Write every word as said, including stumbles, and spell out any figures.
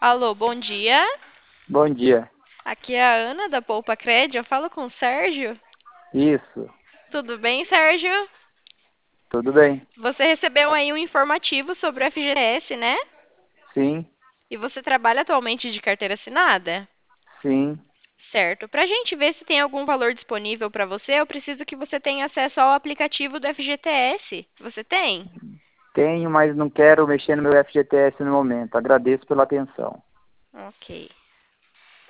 Alô, bom dia. Bom dia. Aqui é a Ana da Poupa Cred. Eu falo com o Sérgio. Isso, Tudo bem, Sérgio? tudo bem? Você recebeu aí um informativo sobre o F G T S, né? Sim, E você trabalha atualmente de carteira assinada? sim. Certo. Para a gente ver se tem algum valor disponível para você, eu preciso que você tenha acesso ao aplicativo do F G T S. Você tem? Tenho, mas não quero mexer no meu F G T S no momento. Agradeço pela atenção. Ok.